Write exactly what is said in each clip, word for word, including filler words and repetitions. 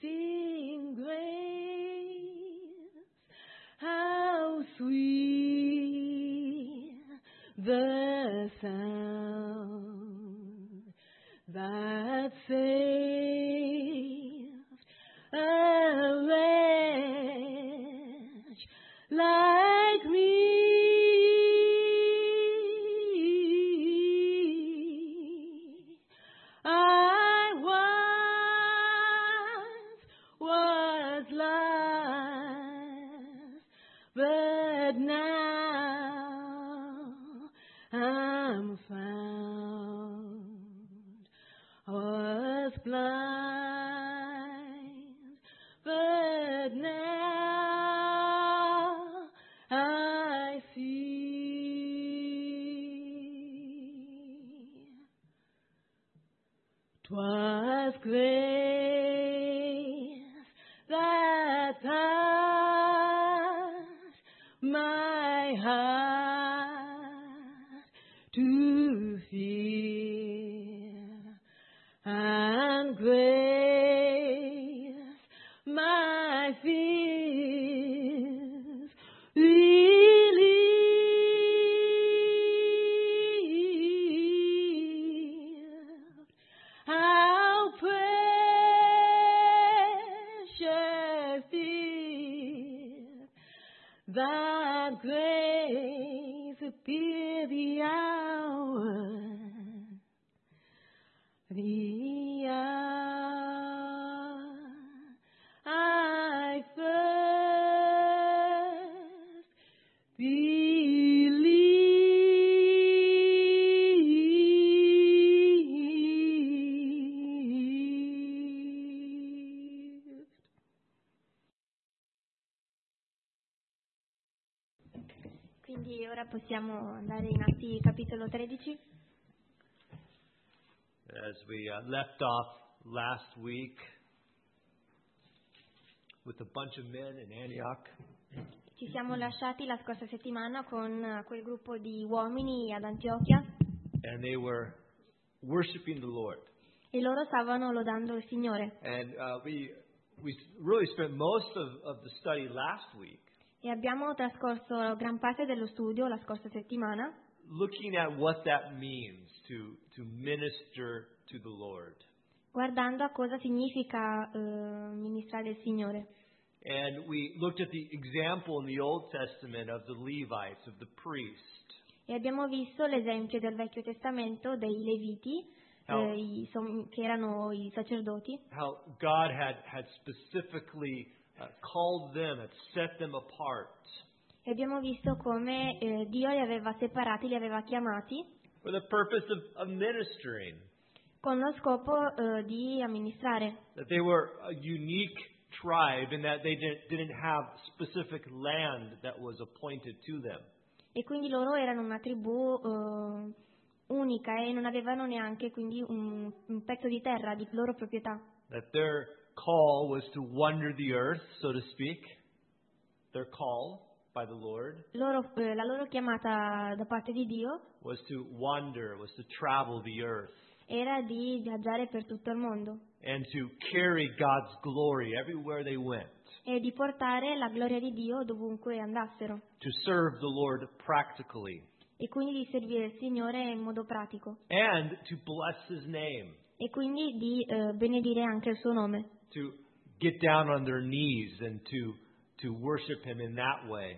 Amazing grace, how sweet the sound that saved a wretch like me. I once was lost, but now I'm found. I was blind, but now I see. 'Twas grace that touched my heart to fear, and grace my fears relieved. How precious is that grace appeared the hour, the hour I first believed. Quindi ora possiamo andare in Atti capitolo tredici. As we uh, left off last week with a bunch of men in Antioch, Ci siamo lasciati la scorsa settimana con eh, quel gruppo di uomini ad Antiochia and they were worshiping the Lord. e loro stavano lodando il Signore. And uh, we we really spent most of, of the study last week E abbiamo trascorso gran parte dello studio la scorsa settimana looking at what that means to to minister to the Lord. guardando a cosa significa eh, ministrare il Signore. And we looked at the example in the Old Testament of the Levites, of the priest. E abbiamo visto l'esempio del Vecchio Testamento dei Leviti, How- eh, i som- che erano i sacerdoti, How God had, had specifically uh, called them, had set them apart e abbiamo visto come eh, Dio li aveva separati, li aveva chiamati for the purpose of, of ministering. con lo scopo eh, di amministrare, That they were a unique tribe and that they didn't, didn't have specific land that was appointed to them. e quindi loro erano una tribù eh, unica e non avevano neanche quindi un, un pezzo di terra di loro proprietà. That their call was to wander the earth, so to speak. Their call by the Lord Loro, eh, la loro chiamata da parte di Dio was to wander, was to travel the earth era di viaggiare per tutto il mondo and to carry God's glory everywhere they went, e di portare la gloria di Dio dovunque andassero to serve the Lord practically e quindi di servire il Signore in modo pratico and to bless His name, e quindi di eh, benedire anche il suo nome, to get down on their knees and to, to worship Him in that way.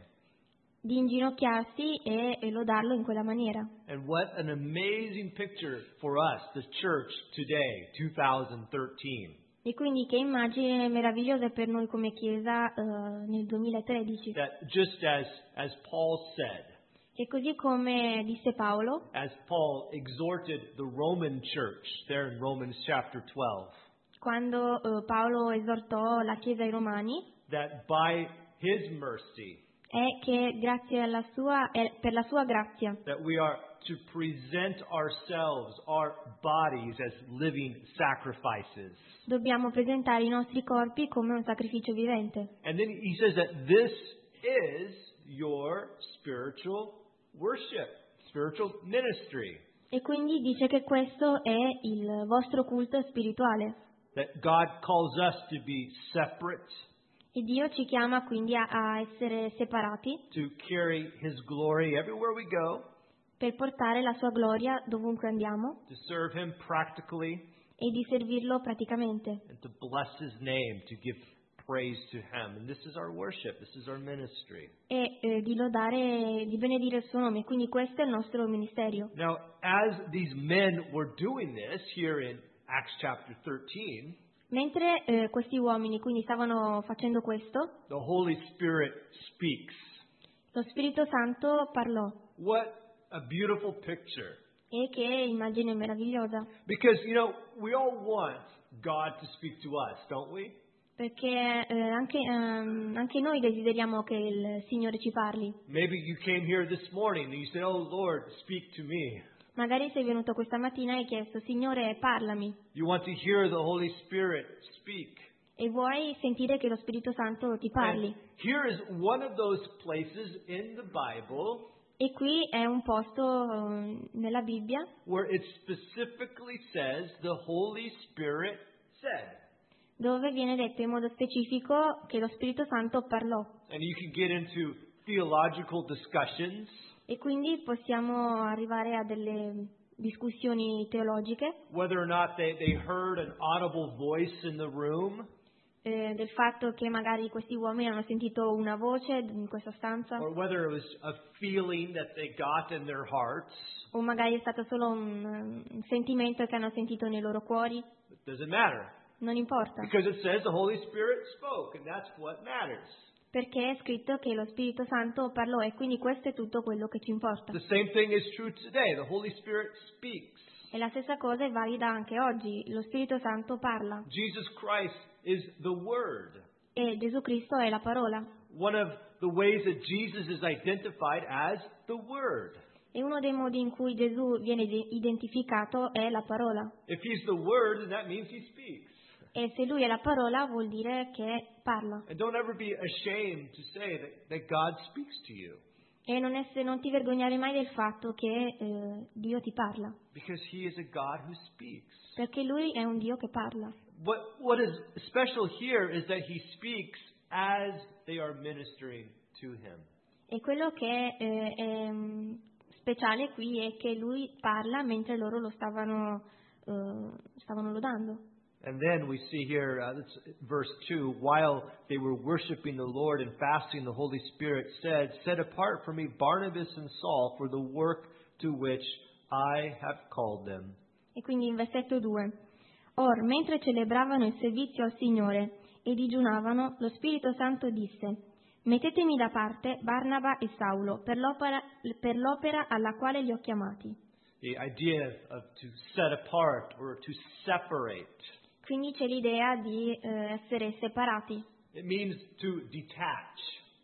di inginocchiarsi e, e lodarlo in quella maniera. And what an amazing picture for us, the church today, twenty thirteen. E quindi che immagine meravigliosa per noi come Chiesa eh, nel duemilatredici. That just as, as Paul said, E così come disse Paolo, as Paul exhorted the Roman church there in Romans chapter twelve, quando eh, Paolo esortò la Chiesa ai Romani, that by His mercy, è che grazie alla sua, è per la sua grazia that we are to present ourselves, our bodies as living sacrifices. dobbiamo presentare i nostri corpi come un sacrificio vivente. And then he says that this is your spiritual worship, spiritual ministry. E quindi dice che questo è il vostro culto spirituale. that God calls us to be separate, E Dio ci chiama quindi a, a essere separati to carry His glory everywhere we go, per portare la sua gloria dovunque andiamo to serve Him practically, e di servirlo praticamente and to bless His name, to give praise to Him. And this is our worship. This is our ministry. e eh, di lodare, di benedire il suo nome. Quindi questo è il nostro ministero. Now, as these men were doing this here in Acts chapter thirteen, Mentre eh, questi uomini quindi stavano facendo questo, the Holy Spirit speaks. lo Spirito Santo parlò. What a beautiful picture. E che immagine meravigliosa, Because, you know, we all want God to speak to us, don't we? perché eh, anche, ehm, anche noi desideriamo che il Signore ci parli. Maybe you came here this morning and you said, "Oh Lord, speak to me." Magari sei venuto questa mattina e hai chiesto, Signore, parlami, You want to hear the Holy Spirit speak. e vuoi sentire che lo Spirito Santo ti parli. And here is one of those places in the Bible E qui è un posto eh, nella Bibbia where it specifically says the Holy Spirit said. dove viene detto in modo specifico che lo Spirito Santo parlò. And you can get into theological discussions, E quindi possiamo arrivare a delle discussioni teologiche whether or not they, they heard an audible voice in the room, eh, del fatto che magari questi uomini hanno sentito una voce in questa stanza, or whether it was a feeling that they got in their hearts. o magari è stato solo un, un sentimento che hanno sentito nei loro cuori. It doesn't matter. Non importa, Because it says the Holy Spirit spoke, and that's what matters. perché è scritto che lo Spirito Santo parlò e quindi questo è tutto quello che ci importa. The same thing is true today. The Holy Spirit speaks. E la stessa cosa è valida anche oggi. Lo Spirito Santo parla Jesus Christ is the Word. e Gesù Cristo è la parola. One of the ways that Jesus is identified as the Word. E uno dei modi in cui Gesù viene ide- identificato è la parola. If He's the Word, then that means He speaks. E se lui è la parola vuol dire che parla. And don't ever be ashamed to say that, that God speaks to you. E non, ess- non ti vergognare mai del fatto che eh, Dio ti parla. Because He is a God who speaks. Perché lui è un Dio che parla. What, what is special here is that He speaks as they are ministering to Him. E quello che eh, è mm, speciale qui è che lui parla mentre loro lo stavano, eh, stavano lodando. And then we see here, uh, that's verse two, while they were worshiping the Lord and fasting, the Holy Spirit said, "Set apart for me Barnabas and Saul for the work to which I have called them." E quindi in versetto due. Or, mentre celebravano il servizio al Signore e digiunavano, lo Spirito Santo disse, mettetemi da parte Barnaba e Saulo per l'opera, per l'opera alla quale li ho chiamati. The idea of, of to set apart or to separate. Quindi c'è l'idea di eh, essere separati It means to detach,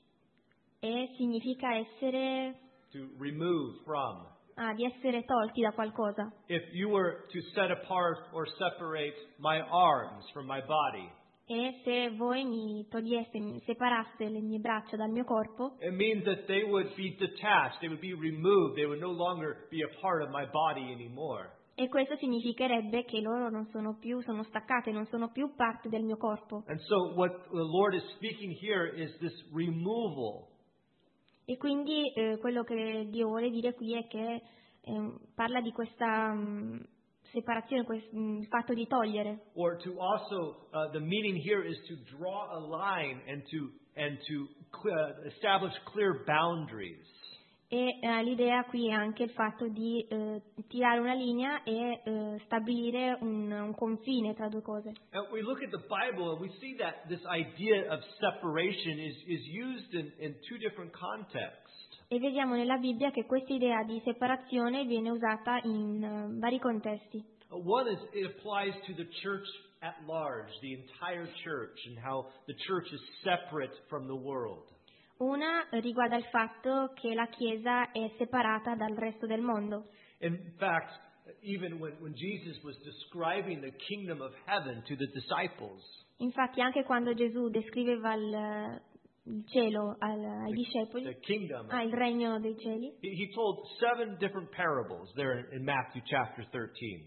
e significa essere, to remove from. ah, di essere tolti da qualcosa. If you were to set apart or separate my arms from my body, E se voi mi toglieste, mi separaste le mie braccia dal mio corpo, it means that they would be detached, they would be removed, they would no longer be a part of my body anymore. e questo significherebbe che loro non sono più, sono staccate, non sono più parte del mio corpo. And so what the Lord is speaking here is this removal. E quindi eh, quello che Dio vuole dire qui è che eh, parla di questa mh, separazione, quest- mh, il fatto di togliere. Or to also, uh, the meaning here is to draw a line and to, and to cl- establish clear boundaries. E eh, l'idea qui è anche il fatto di eh, tirare una linea e eh, stabilire un, un confine tra due cose. And we look at the Bible and we see that this idea of separation is, is used in, in two different contexts. E vediamo nella Bibbia che questa idea di separazione viene usata in eh, vari contesti. Uh, One is it applies to the church at large, the entire church, and how the church is separate from the world. Una riguarda il fatto che la Chiesa è separata dal resto del mondo. In fact, even when, when Jesus was describing the kingdom of heaven to the disciples, Infatti anche quando Gesù descriveva il, il cielo al- ai the discepoli, kingdom, ah, il regno dei cieli, he, he told seven different parables there in, in Matthew chapter thirteen.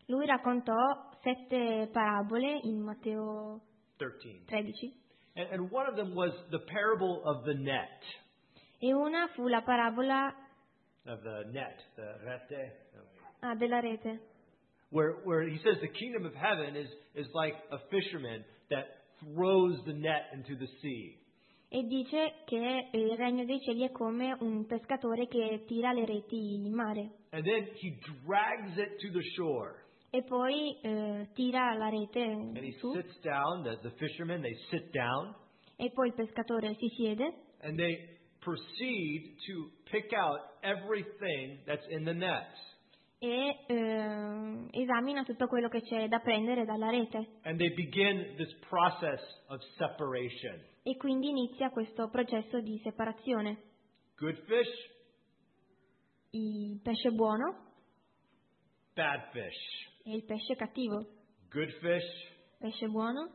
Lui raccontò sette parabole in Matteo thirteen. tredici And, and one of them was the parable of the net. e una fu la parabola Of the net, the rete. ah, della rete, Where, where he says the kingdom of heaven is, is like a fisherman that throws the net into the sea. e dice che il regno dei cieli è come un pescatore che tira le reti in mare And then he drags it to the shore. e poi eh, tira la rete And he su sits down, the, the fishermen, they sit down, e poi il pescatore si siede and they proceed to pick out everything that's in the net. e eh, esamina tutto quello che c'è da prendere dalla rete And they begin this process of separation. e quindi inizia questo processo di separazione. Good fish, Il pesce buono bad fish. e il pesce cattivo. Good fish, Pesce buono,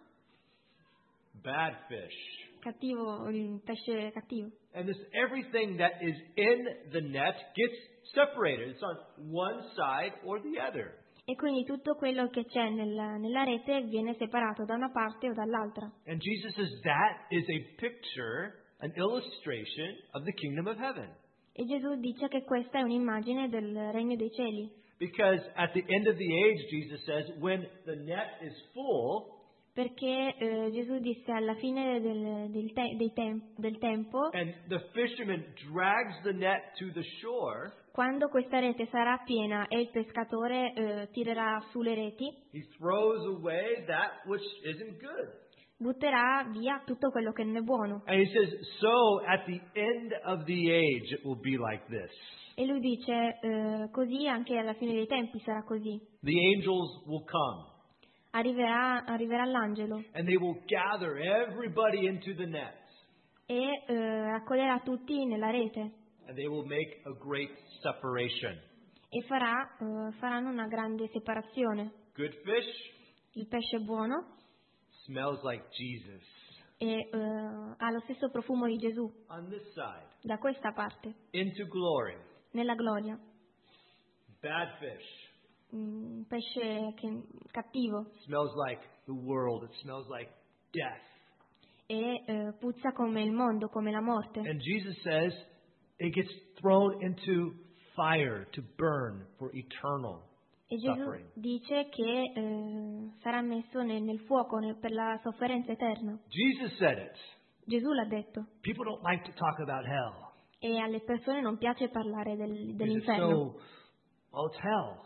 bad fish. cattivo, il pesce cattivo. And this everything that is in the net gets separated. It's on one side or the other. E quindi tutto quello che c'è nella, nella rete viene separato da una parte o dall'altra. And Jesus says that is a picture, an illustration of the kingdom of heaven. E Gesù dice che questa è un'immagine del regno dei cieli, Because at the end of the age, Jesus says, when the net is full, perché eh, Gesù disse alla fine del, del, te- dei tem- del tempo, and the fisherman drags the net to the shore, quando questa rete sarà piena e il pescatore eh, tirerà su le reti, he throws away that which isn't good. butterà via tutto quello che non è buono. And he says, so at the end of the age, it will be like this. E lui dice, eh, così anche alla fine dei tempi sarà così. The angels will come, Arriverà, arriverà l'angelo and they will gather everybody into the net, e eh, raccoglierà tutti nella rete and they will make a great separation. e farà, eh, faranno una grande separazione. Good fish Il pesce buono smells like Jesus e, eh, ha lo stesso profumo di Gesù on this side, da questa parte, into glory. nella gloria. Bad fish Un pesce che- cattivo smells like the world. It smells like death. e eh, puzza come il mondo, come la morte. And Jesus says it gets thrown into fire to burn for eternal E Gesù suffering. dice che eh, sarà messo nel, nel fuoco nel- per la sofferenza eterna. Jesus said it. Gesù l'ha detto. People don't like to talk about hell. E alle persone non piace parlare del- Because it's dell'inferno. so, well, it's hell.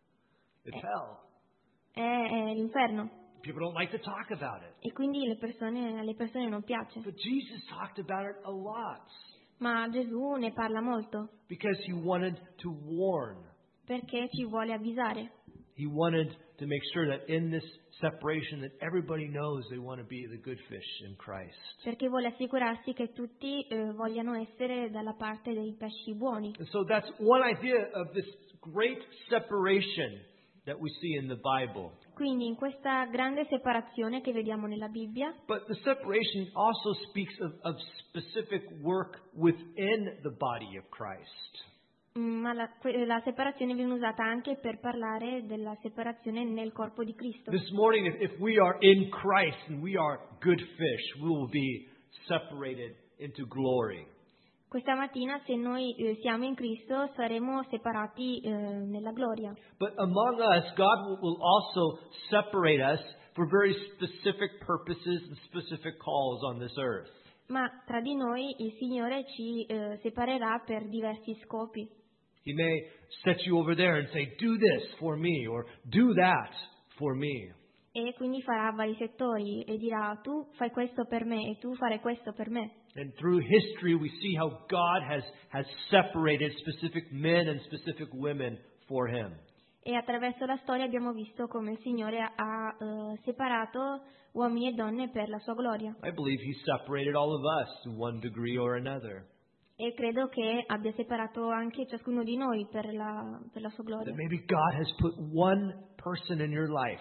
It's hell. È, è l'inferno. People don't like to talk about it. E quindi le persone, alle persone non piace. But Jesus talked about it a lot Ma Gesù ne parla molto because he wanted to warn. perché ci vuole avvisare. He wanted to make sure that in this separation that everybody knows they want to be the good fish in Christ. Perché vuole assicurarsi che tutti eh, vogliano essere dalla parte dei pesci buoni. And so that's one idea of this great separation that we see in the Bible. Quindi in questa grande separazione che vediamo nella Bibbia, But the separation also speaks of, of specific work within the body of Christ. mm, ma la, que- la separazione viene usata anche per parlare della separazione nel corpo di Cristo. This morning, if, if we are in Christ and we are good fish, we will be separated into glory. Questa mattina, se noi eh, siamo in Cristo, saremo separati eh, nella gloria. But among us, God will, will also separate us for very specific purposes and specific calls on this earth. Ma tra di noi il Signore ci eh, separerà per diversi scopi. He may set you over there and say, do this for me, or do that for me. E quindi farà vari settori e dirà tu fai questo per me e tu fare questo per me. And through history, we see how God has, has separated specific men and specific women for Him. E attraverso la storia abbiamo visto come il Signore ha eh, separato uomini e donne per la sua gloria. I believe He separated all of us to one degree or another. E credo che abbia separato anche ciascuno di noi per la, per la sua gloria. That maybe God has put one person in your life.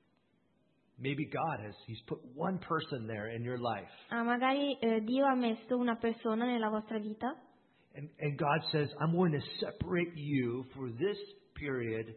Maybe God has He's put one person there in your life. Ah, magari eh, Dio ha messo una persona nella vostra vita And, and God says, I'm going to separate you for this period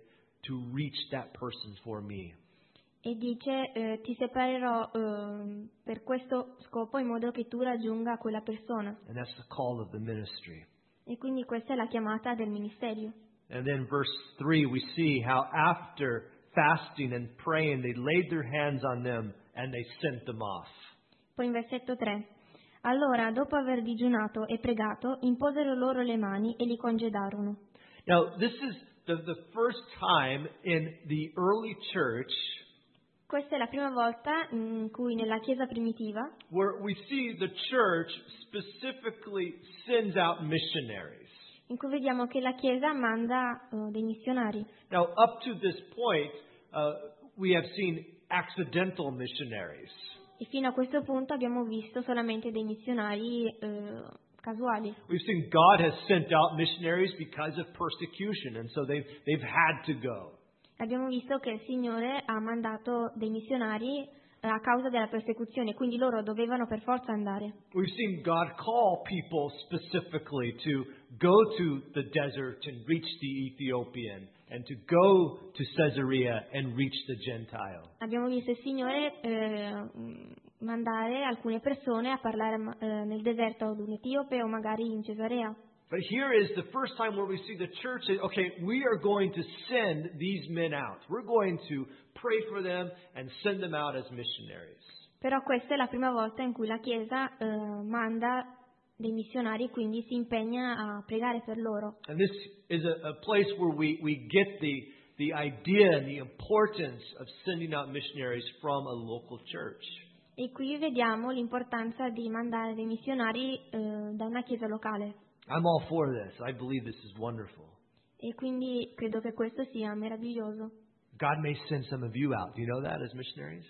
to reach that person for me. E dice, eh, ti separerò eh, per questo scopo in modo che tu raggiunga quella persona. And that's the call of the ministry. E quindi questa è la chiamata del ministero. And then verse three, we see how after fasting and praying, they laid their hands on them and they sent them off. Poi in versetto tre. Allora, dopo aver digiunato e pregato, imposero loro le mani e li congedarono. Now, this is the, the first time in the early church Questa è la prima volta in cui nella Chiesa primitiva where we see the church specifically sends out missionaries. in cui vediamo che la Chiesa manda uh, dei missionari. Now, up to this point, uh, we have seen accidental missionaries. E fino a questo punto abbiamo visto solamente dei missionari eh, casuali. We've seen God has sent out missionaries because of persecution, and so they've, they've had to go. Abbiamo visto che il Signore ha mandato dei missionari eh, a causa della persecuzione, quindi loro dovevano per forza andare. We've seen God call people specifically to go to the desert and reach the Ethiopian, and to go to Caesarea and reach the Gentile. Abbiamo visto il Signore eh, mandare alcune persone a parlare eh, nel deserto ad un etiope o magari in Cesarea. But here is the first time where we see the church say, okay, we are going to send these men out. We're going to pray for them and send them out as missionaries. Però questa è la prima volta in cui la Chiesa eh, manda dei missionari, quindi si impegna a pregare per loro. And this is a, a place where we, we get the, the idea and the importance of sending out missionaries from a local church. E qui vediamo l'importanza di mandare dei missionari eh, da una chiesa locale. I'm all for this. I believe this is wonderful. E quindi credo che questo sia meraviglioso. God may send some of you out. Do you know that as missionaries?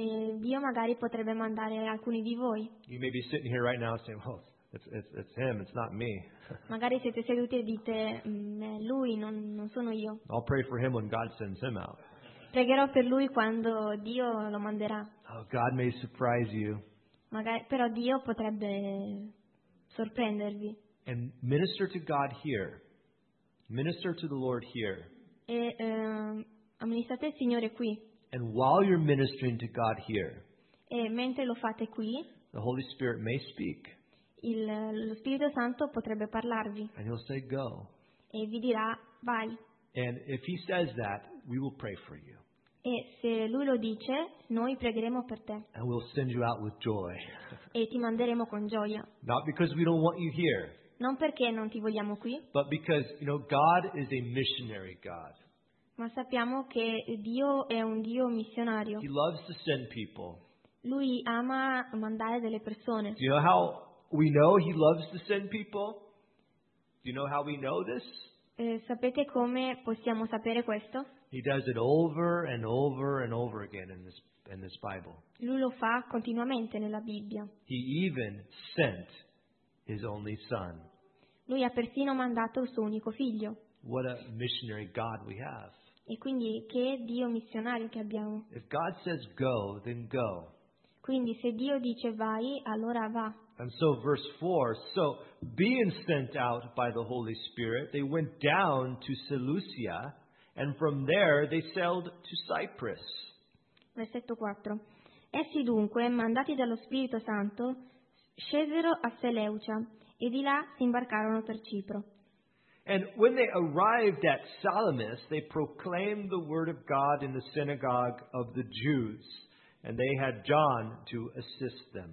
E Dio magari potrebbe mandare alcuni di voi. You may be sitting here right now saying, well, it's, it's, it's him, it's not me. Magari siete seduti e dite, "Mm, è lui, non, non sono io. I'll pray for him when God sends him out. Pregherò per lui quando Dio lo manderà. Oh, God may surprise you. Magari, però Dio potrebbe sorprendervi. And minister to God here. Minister to the Lord here. E eh, amministrate il Signore qui. And while you're ministering to God here, E mentre lo fate qui, the Holy Spirit may speak. il, lo Spirito Santo potrebbe parlarvi And he'll say, go. e vi dirà, vai. And if he says that, we will pray for you. E se Lui lo dice, noi pregheremo per te And we'll send you out with joy. e ti manderemo con gioia. Not because we don't want you here, Non perché non ti vogliamo qui, but because, you know, God is a missionary God. ma sappiamo che Dio è un Dio missionario. He loves to send people. Lui ama mandare delle persone. Do you know how we know he loves to send people? Do you know how we know this? Eh, sapete come possiamo sapere questo? He does it over and over and over again in this in this Bible. Lui lo fa continuamente nella Bibbia. He even sent his only son. Lui ha persino mandato il suo unico figlio. What a missionary God we have. E quindi che Dio missionario che abbiamo. If God says go, then go. Quindi se Dio dice vai, allora va. And so verse four, so being sent out by the Holy Spirit, they went down to Seleucia, and from there they sailed to Cyprus. Versetto quattro. Essi dunque, mandati dallo Spirito Santo, scesero a Seleucia e di là si imbarcarono per Cipro. And when they arrived at Salamis, they proclaimed the word of God in the synagogue of the Jews, and they had John to assist them.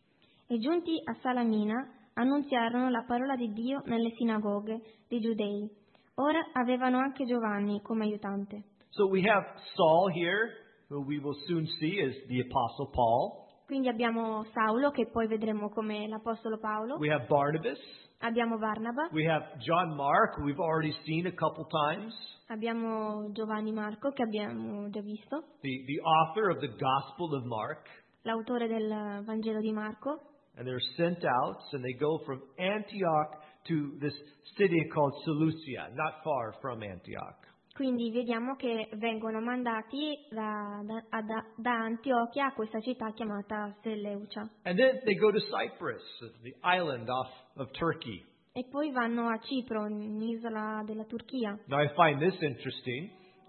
E giunti a Salamina, annunziarono la parola di Dio nelle sinagoghe dei Giudei. Ora avevano anche Giovanni come aiutante. So we have Saul here, who we will soon see as the Apostle Paul. Quindi abbiamo Saulo, che poi vedremo come l'Apostolo Paolo. We have Barnabas. Abbiamo Barnaba. We have John Mark, who we've already seen a couple times. Abbiamo Giovanni Marco, che abbiamo già visto. The, the author of the Gospel of Mark. L'autore del Vangelo di Marco. And they're sent out, and they go from Antioch to this city called Seleucia, not far from Antioch. Quindi vediamo che vengono mandati da, da, da, da Antiochia a questa città chiamata Seleucia. And then they go to Cyprus, the island off of Turkey. E poi vanno a Cipro, un'isola della Turchia. Now I find this interesting.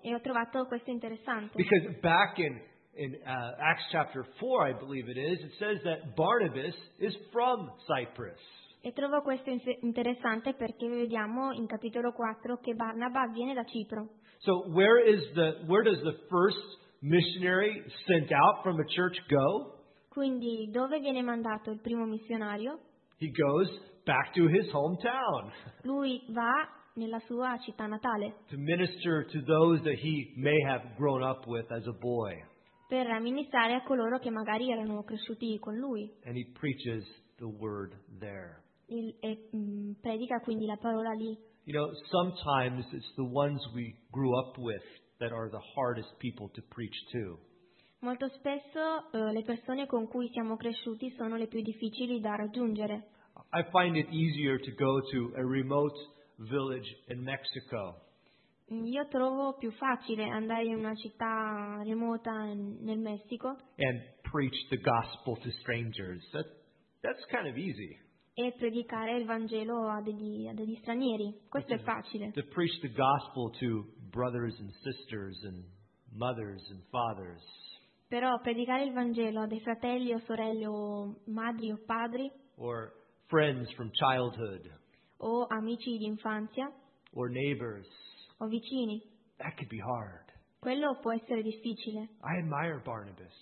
E ho trovato questo interessante. Because back in, in uh, Acts chapter four, I believe it is, it says that Barnabas is from Cyprus. E trovo questo in- interessante perché vediamo in capitolo quattro che Barnaba viene da Cipro. So where is the where does the first missionary sent out from a church go? Quindi dove viene mandato il primo missionario? He goes back to his hometown Lui va nella sua città natale to minister to those that he may have grown up with as a boy. per amministrare a coloro che magari erano cresciuti con lui. And he preaches the word there. Il- e mh, predica quindi la parola lì. You know, sometimes it's the ones we grew up with that are the hardest people to preach to. Molto spesso eh, le persone con cui siamo cresciuti sono le più difficili da raggiungere. I find it easier to go to a remote village in Mexico Io trovo più facile andare in una città remota in- nel Messico and preach the gospel to strangers. That, that's kind of easy. e predicare il Vangelo a degli, a degli stranieri. Questo è facile. To preach the gospel to brothers and sisters and mothers and fathers. Però predicare il Vangelo a dei fratelli o sorelle o madri o padri Or friends from childhood, o amici di infanzia or neighbors, o vicini, that could be hard. quello può essere difficile. I admire Barnabas.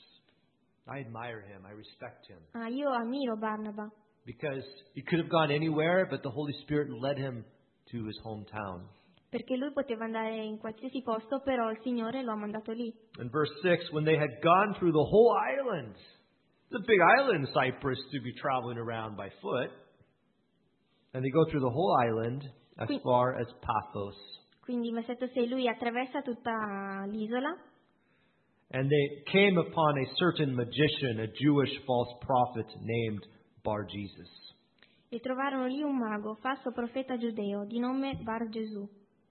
I admire him. I respect him. Ah, io ammiro Barnaba Because he could have gone anywhere, but the Holy Spirit led him to his hometown. perché lui poteva andare in qualsiasi posto, però il Signore lo ha mandato lì. In verse six, when they had gone through the whole island, it's a big island, Cyprus, to be traveling around by foot. And they go through the whole island as Qui- far as Paphos. Quindi in versetto sei lui attraversa tutta l'isola And they came upon a certain magician, a Jewish false prophet named Bar Jesus. e trovarono lì un mago, falso profeta giudeo, di nome Bar Gesù.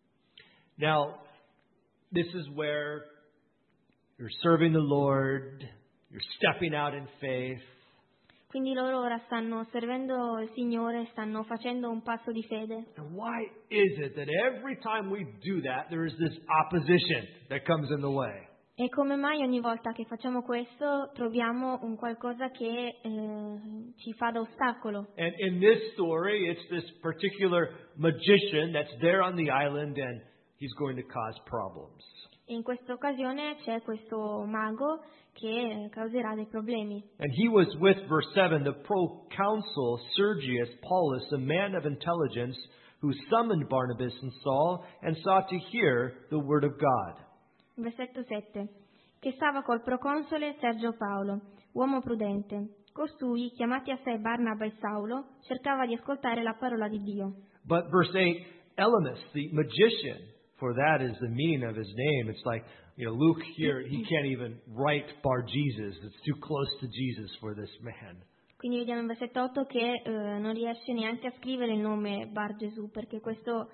Now, this is where you're serving the Lord, you're stepping out in faith, Quindi loro ora stanno servendo il Signore, stanno facendo un passo di fede. and why is it that every time we do that, there is this opposition that comes in the way? E come mai ogni volta che facciamo questo troviamo un qualcosa che eh, ci fa da ostacolo? And in this story, it's this particular magician that's there on the island, and he's going to cause problems. E in questa occasione c'è questo mago che causerà dei problemi. And he was with, verse seven, the proconsul Sergius Paulus, a man of intelligence, who summoned Barnabas and Saul and sought to hear the word of God. Versetto sette. Che stava col proconsole Sergio Paolo, uomo prudente. Costui, chiamati a sé Barnaba e Saulo, cercava di ascoltare la parola di Dio. But verse eight, Elymas, the magician, for that is the meaning of his name. It's like, you know, Luke here, he can't even write Bar Jesus. It's too close to Jesus for this man. Quindi vediamo in versetto otto che eh, non riesce neanche a scrivere il nome Bar Gesù, perché questo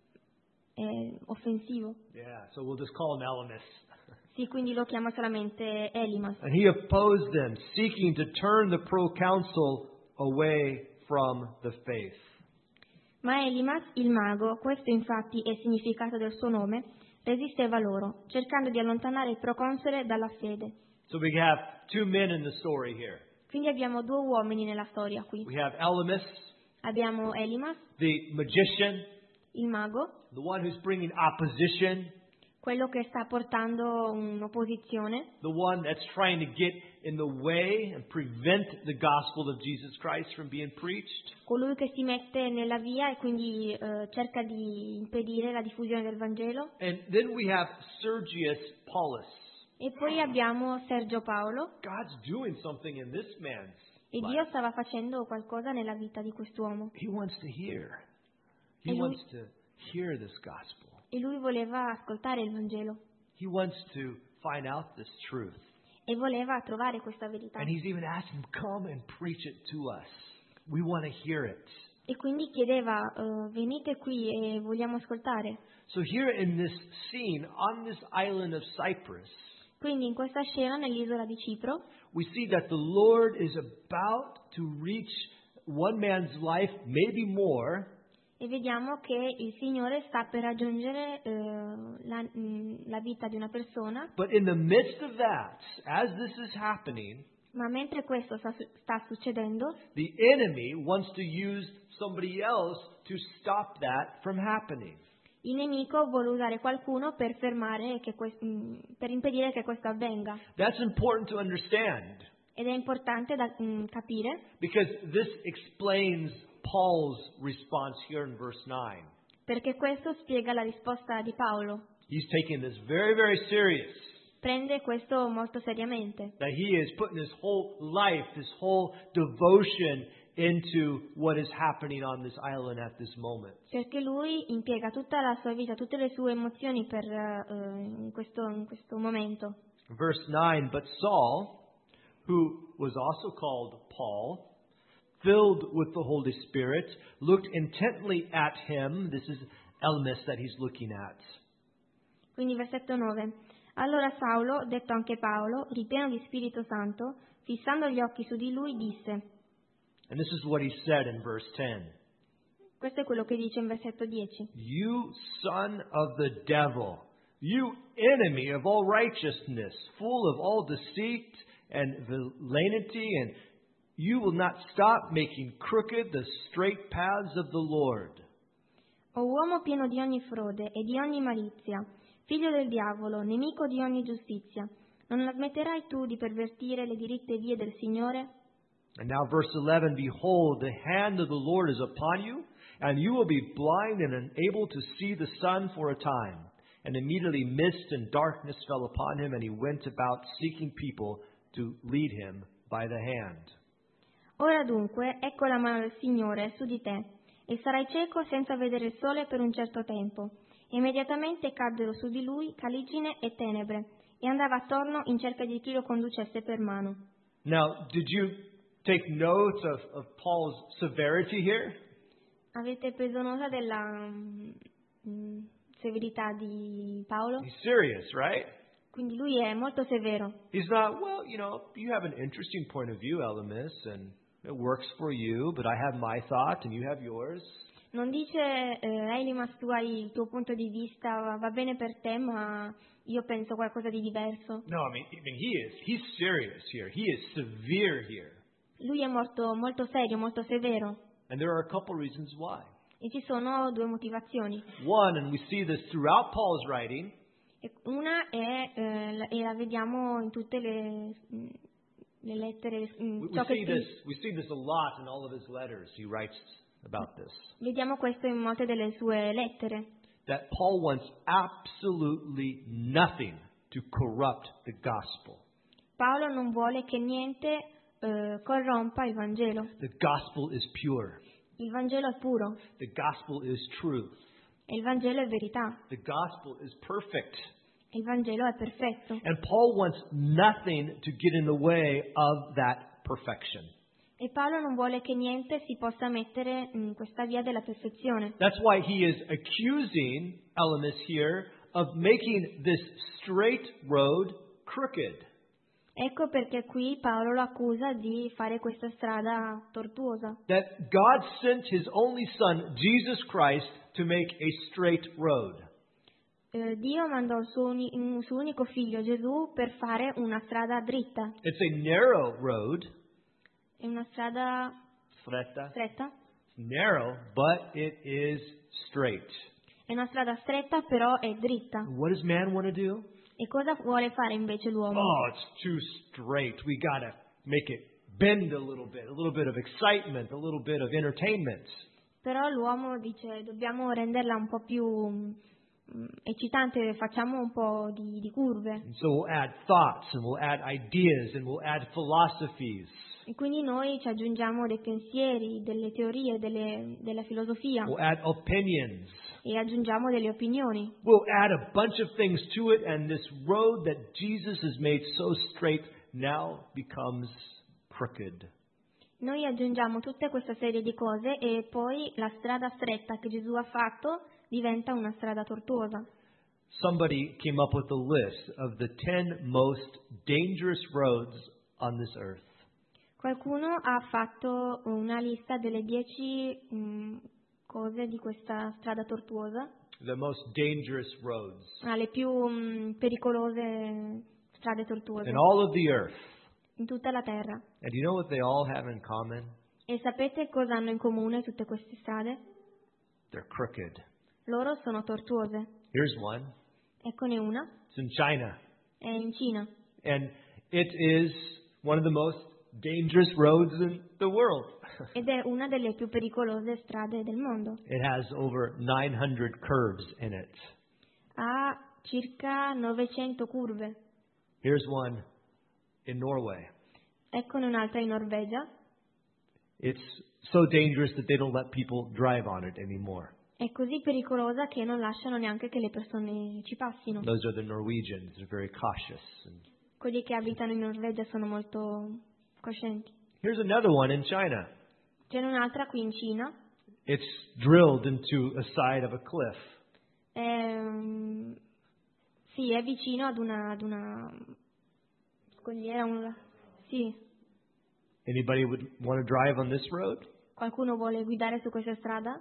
è offensivo. Yeah, so we'll just call him Elymas. Sì, quindi lo chiama solamente Elimas. And he opposed them, seeking to turn the proconsul away from the faith. Ma Elimas, il mago, questo infatti è il significato del suo nome, resisteva loro, cercando di allontanare il proconsole dalla fede. So we have two men in the story here. Quindi abbiamo due uomini nella storia qui. We have Elymas, Abbiamo Elimas, the magician, il mago, the one who's bringing opposition, quello che sta portando un'opposizione, the one that's trying to get in the way and prevent the gospel of Jesus Christ from being preached. colui che si mette nella via e quindi eh, cerca di impedire la diffusione del Vangelo. And then we have Sergius Paulus. E poi abbiamo Sergio Paolo, God's doing something in this man's e life. Dio stava facendo qualcosa nella vita di quest'uomo. He wants to hear. He E lui- wants to hear this gospel. E lui voleva ascoltare il Vangelo He wants to find out this truth. e voleva trovare questa verità. And he's even asking, come and preach it to us. We want to hear it. E quindi chiedeva, eh, venite qui e vogliamo ascoltare. So here in this scene, on this island of Cyprus, Quindi in questa scena nell'isola di Cipro we see that the Lord is about to reach one man's life, maybe more, E vediamo che il Signore sta per raggiungere eh, la, mh, la vita di una persona, But in the midst of that, as this is happening, ma mentre questo sta, su- sta succedendo, the enemy wants to use somebody else to stop that from happening. il nemico vuole usare qualcuno per fermare, che que- mh, per impedire che questo avvenga. That's important to understand Ed è importante da mh, capire, because this explains Paul's response here in verse nine. perché questo spiega la risposta di Paolo. He's taking this very, very serious. Prende questo molto seriamente, That he is putting his whole life, his whole devotion into what is happening on this island at this moment. perché lui impiega tutta la sua vita, tutte le sue emozioni per, eh, in, questo, in questo momento. Verse nine, but Saul, who was also called Paul, filled with the Holy Spirit, looked intently at him. This is Elymas that he's looking at. Quindi versetto nove. Allora Saulo, detto anche Paolo, ripieno di Spirito Santo, fissando gli occhi su di lui, disse. And this is what he said in verse ten. Questo è quello che dice in versetto dieci. You son of the devil, you enemy of all righteousness, full of all deceit and villainy, and you will not stop making crooked the straight paths of the Lord. O uomo pieno di ogni frode e di ogni malizia, figlio del diavolo, nemico di ogni giustizia, non la smetterai tu di pervertire le diritte vie del Signore? And now verse eleven, behold, the hand of the Lord is upon you, and you will be blind and unable to see the sun for a time. And immediately mist and darkness fell upon him, and he went about seeking people to lead him by the hand. Ora dunque, ecco la mano del Signore su di te, e sarai cieco senza vedere il sole per un certo tempo. E immediatamente caddero su di lui caligine e tenebre, e andava attorno in cerca di chi lo conducesse per mano. Now, did you take note of, of Paul's severity here? Avete preso nota della mm, mm, severità di Paolo? He's serious, right? Quindi lui è molto severo. He's not, well, you know, you have an interesting point of view, Elymas, and it works for you, but I have my thought and you have yours. Non dice, eh, Elymas, tu hai il tuo punto di vista, va bene per te, ma io penso qualcosa di diverso. No, I mean, I mean, he is, he's serious here. He is severe here. Lui è molto, molto serio, molto severo. And there are a couple reasons why. E ci sono due motivazioni. One, and we see this throughout Paul's writing, E una è, eh, la- e la vediamo in tutte le, mm, le lettere, mm, we, we ciò che see scri- this, we see this a lot in all of his letters. He writes about this. vediamo questo in molte delle sue lettere. That Paul wants absolutely nothing to corrupt the gospel. Paolo non vuole che niente eh, corrompa il Vangelo. The gospel is pure. Il Vangelo è puro The gospel is truth. e il Vangelo è verità. The gospel is perfect. Il Vangelo è perfetto. And Paul wants nothing to get in the way of that perfection. E Paolo non vuole che niente si possa mettere in questa via della perfezione. That's why he is accusing Elymas here of making this straight road crooked. Ecco perché qui Paolo lo accusa di fare questa strada tortuosa. That God sent his only son, Jesus Christ, to make a straight road. Eh, Dio mandò il suo, uni- il suo unico figlio Gesù per fare una strada dritta. It's a narrow road. È una strada Stretta. stretta? Narrow, but it is straight. È una strada stretta però è dritta. What does man want to do? E cosa vuole fare invece l'uomo? Oh, it's too straight. We got to make it bend a little bit, a little bit of excitement, a little bit of entertainment. Però l'uomo dice dobbiamo renderla un po' più mm, eccitante, facciamo un po' di, di curve. And so we'll add thoughts and we'll add ideas and we'll add philosophies. E quindi noi ci aggiungiamo dei pensieri, delle teorie, delle, della filosofia We'll add opinions. e aggiungiamo delle opinioni. We'll add a bunch of things to it, and this road that Jesus has made so straight now becomes crooked. Noi aggiungiamo tutta questa serie di cose e poi la strada stretta che Gesù ha fatto diventa una strada tortuosa. Somebody came up with a list of the ten most dangerous roads on this earth. Qualcuno ha fatto una lista delle dieci mm, cose di questa strada tortuosa, the most dangerous roads ah, le più mh, pericolose strade tortuose in all of the earth. in tutta la terra. And do you know what they all have in common? E sapete cosa hanno in comune tutte queste strade? They're crooked. Loro sono tortuose. Here's one. Eccone una, It's in China. è in Cina. And it is one of the most dangerous roads in the world. Ed è una delle più pericolose strade del mondo. It has over nine hundred curves in it. Ha circa novecento curve. Here's one in Norway. Eccone un'altra in Norvegia. It's so dangerous that they don't let people drive on it anymore. È così pericolosa che non lasciano neanche che le persone ci passino. Those are the Norwegians. They're very cautious. And Quelli che abitano in Norvegia sono molto coscienti. here's another one in China. C'è un'altra qui in Cina. It's drilled into a side of a cliff. È, mm, sì, è vicino ad una, ad una scogliera. Un, sì. Anybody would want to drive on this road? Qualcuno vuole guidare su questa strada?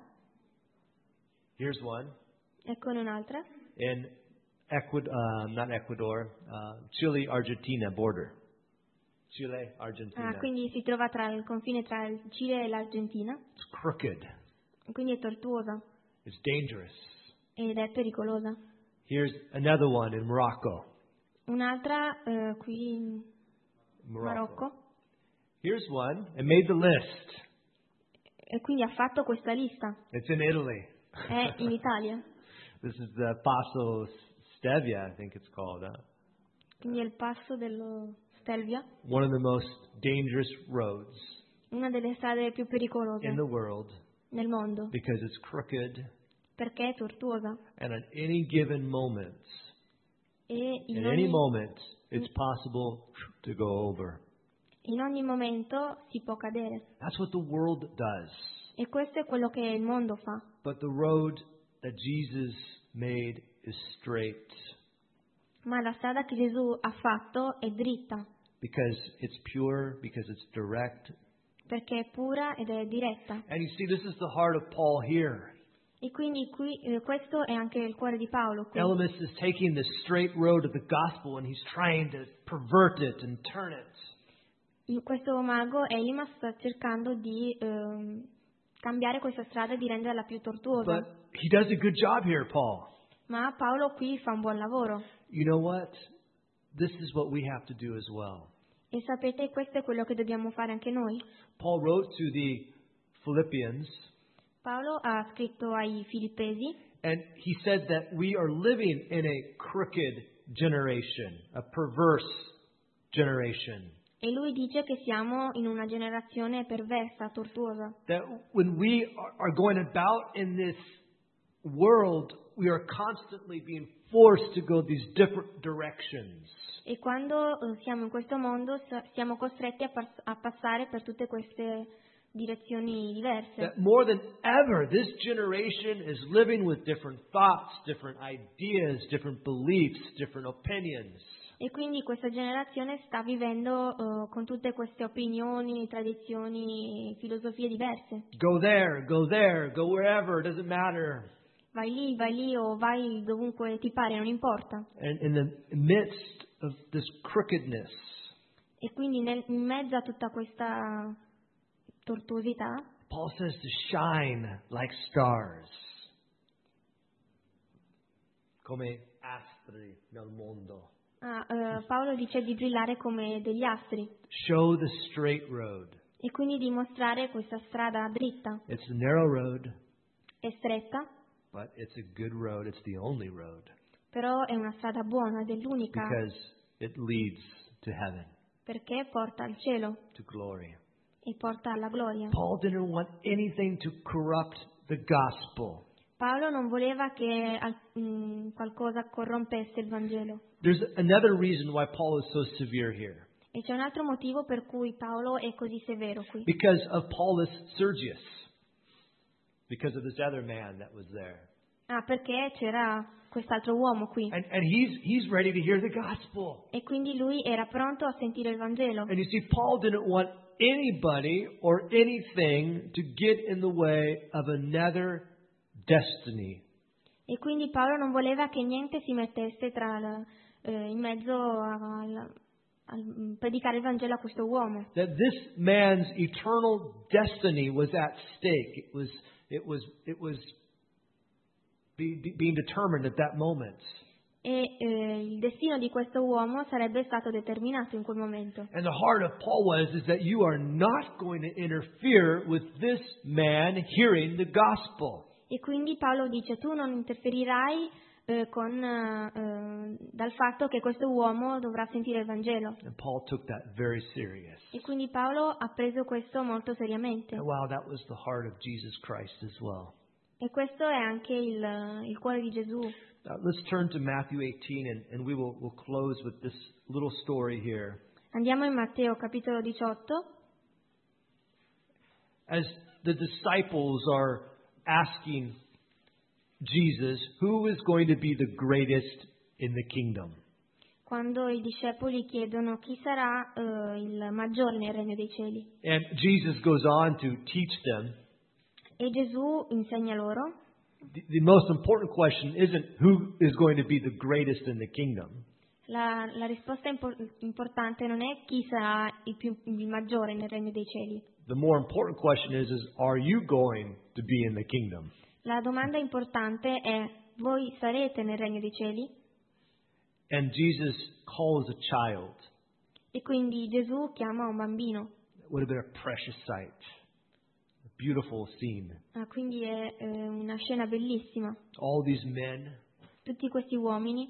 Here's one Eccone un'altra. in Ecuador, uh, not Ecuador, uh, Chile, Argentina border. Chile, Argentina. Ah, quindi si trova tra il confine tra il Cile e l'Argentina. It's crooked. Quindi è tortuosa It's dangerous. ed è pericolosa. Here's another one in Morocco. Un'altra eh, qui in Marocco. Here's one. It made the list. E quindi ha fatto questa lista. It's in Italy. È in Italia. This is the Passo Stevia, I think it's called. Huh? Quindi è il passo dello Stelvia. One of the most dangerous roads Una delle strade più pericolose in the world nel mondo. because it's crooked, Perché è tortuosa. and at any given moment, E in at any ogni, moment, it's possible to go over. in ogni momento si può cadere. That's what the world does. E questo è quello che il mondo fa. But the road that Jesus made is straight Ma la strada che Gesù ha fatto è dritta. because it's pure, because it's direct. Perché è pura ed è diretta. And you see, this is the heart of Paul here. E quindi qui, eh, questo è anche il cuore di Paolo. Qui. Elymas is taking the straight road of the gospel and he's trying to pervert it and turn it. In questo mago Elimas sta cercando di ehm, cambiare questa strada e di renderla più tortuosa. But he does a good job here, Paul. Ma Paolo qui fa un buon lavoro. You know what? This is what we have to do as well. E sapete, questo è quello che dobbiamo fare anche noi. Paul wrote to the Philippians Paolo ha scritto ai Filippesi and he said that we are living in a crooked generation, a perverse generation. e lui dice che siamo in una generazione perversa, tortuosa. That when we are- are going about in this world, we are constantly being forced to go these different directions. E quando eh, siamo in questo mondo sa- siamo costretti a, pas- a passare per tutte queste direzioni diverse. That more than ever, this generation is living with different thoughts, different ideas, different beliefs, different opinions. E quindi questa generazione sta vivendo eh, con tutte queste opinioni, tradizioni, filosofie diverse. Go there, go there, go wherever, it doesn't matter. Vai lì, vai lì o vai dovunque ti pare, non importa. And in the midst of this crookedness, E quindi nel, in mezzo a tutta questa tortuosità, Paul says to shine like stars. Come astri nel mondo. ah, eh, Paolo dice di brillare come degli astri Show the straight road. e quindi di mostrare questa strada dritta. It's a narrow road, È stretta, but it's a good road. It's the only road però è una strada buona ed è l'unica because it leads to heaven, perché porta al cielo to glory. e porta alla gloria. Paul didn't want anything to corrupt the gospel. Paolo non voleva che al- mh, qualcosa corrompesse il Vangelo. There's another reason why Paul is so severe here. E c'è un altro motivo per cui Paolo è così severo qui. Because of Paulus Sergius. Because of this other man that was there. Ah, perché c'era quest'altro uomo qui. And, and he's, he's ready to hear the gospel. E quindi lui era pronto a sentire il Vangelo. And you see, Paul didn't want anybody or anything to get in the way of another destiny. E quindi Paolo non voleva che niente si mettesse tra la, eh, in mezzo al, al predicare il Vangelo a questo uomo. That this man's eternal destiny was at stake. It was, it was, it was be, be, being determined at that moment. E eh, il destino di questo uomo sarebbe stato determinato in quel momento. And the heart of Paul was is that you are not going to interfere with this man hearing the gospel. E quindi Paolo dice: tu non interferirai eh, con, eh, dal fatto che questo uomo dovrà sentire il Vangelo. And Paul took that very serious. E quindi Paolo ha preso questo molto seriamente. And wow, that was the heart of Jesus Christ as well. E questo è anche il, il cuore di Gesù. Now, let's turn to Matthew eighteen, and, and we will we'll close with this little story here. Andiamo in Matteo capitolo diciotto. As the disciples are asking Jesus, who is going to be the greatest in the kingdom? Quando i discepoli chiedono chi sarà eh, il maggiore nel regno dei cieli. And Jesus goes on to teach them. E Gesù insegna loro. The, the most important question isn't who is going to be the greatest in the kingdom. La, la risposta impor- importante non è chi sarà il, più, il maggiore nel regno dei cieli. The more important question is, is are you going to be in the kingdom? La domanda importante è: voi sarete nel regno dei cieli? And Jesus calls a child. E quindi Gesù chiama un bambino. It would have been a precious sight. A beautiful scene. Ah, quindi è eh, una scena bellissima. All these men. Tutti questi uomini.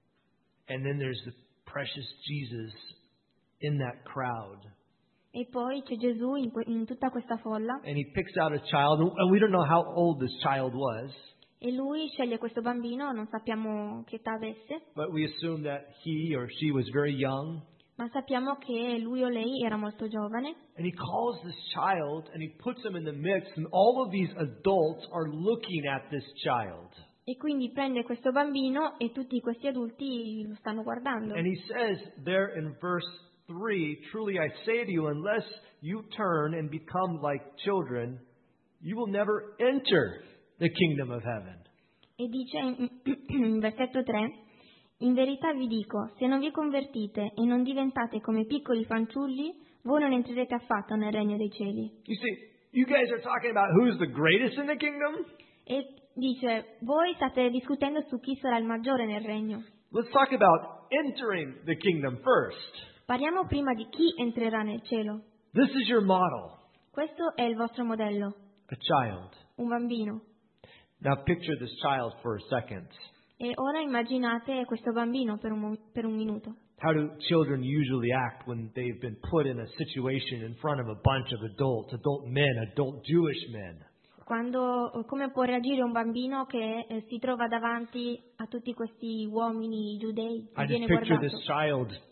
And then there's the precious Jesus in that crowd. E poi c'è Gesù in, que- in tutta questa folla. And he picks out a child, and we don't know how old this child was. E lui sceglie questo bambino, non sappiamo che età avesse, But we assume that he or she was very young. ma sappiamo che lui o lei era molto giovane. And he calls this child, and he puts him in the midst, and all of these adults are looking at this child. E quindi prende questo bambino e tutti questi adulti lo stanno guardando. And he says there in verse three, truly I say to you, unless you turn and become like children, you will never enter the kingdom of heaven. E dice in, in versetto tre: in verità vi dico, se non vi convertite e non diventate come piccoli fanciulli, voi non entrerete affatto nel regno dei cieli. You see, you guys are talking about who's the greatest in the kingdom? E dice: voi state discutendo su chi sarà il maggiore nel regno. Let's talk about entering the kingdom first. Parliamo prima di chi entrerà nel cielo. This is your model, Questo è il vostro modello, a child. un bambino. Now picture this child for a second. E ora immaginate questo bambino per un, mo- per un minuto. How do children usually act when they've been put in a situation in front of a bunch of adults, adult men, adult Jewish men? Quando, come può reagire un bambino che eh, si trova davanti a tutti questi uomini giudei I e just viene picture guardato? this child.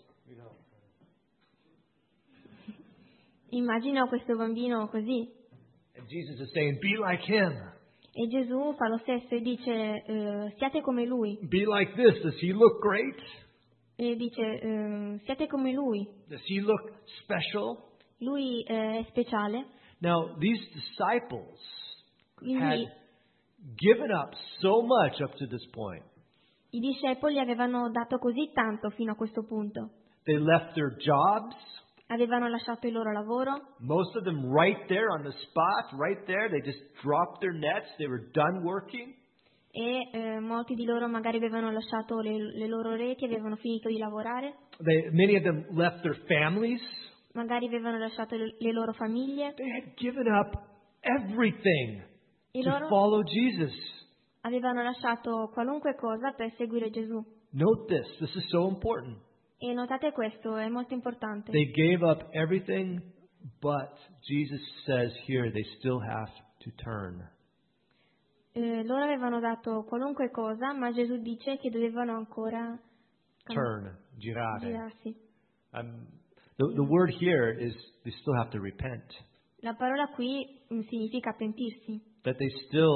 Immagina questo bambino così. And Jesus is saying, be like him. E Gesù fa lo stesso e dice: eh, siate come lui. Be like this. Does he look great? E dice: eh, siate come lui. Does he look special? Lui eh, è speciale. Now, these disciples had Quindi given up so much up to this point. i discepoli avevano dato così tanto fino a questo punto. They left their jobs, Avevano lasciato il loro lavoro, most of them right there on the spot, right there. They just dropped their nets. They were done working. e eh, molti di loro magari avevano lasciato le, le loro reti, avevano finito di lavorare, They, many of them left their families. magari avevano lasciato le, le loro famiglie They had given up everything e to loro follow Jesus. avevano lasciato qualunque cosa per seguire Gesù. Note this. This is so important. E notate questo, è molto importante. They gave up everything, but Jesus says here they still have to turn. Eh, loro avevano dato qualunque cosa, ma Gesù dice che dovevano ancora cam- Turn, girare. girarsi. Um, the, the word here is they still have to repent. La parola qui mm, significa pentirsi, That they still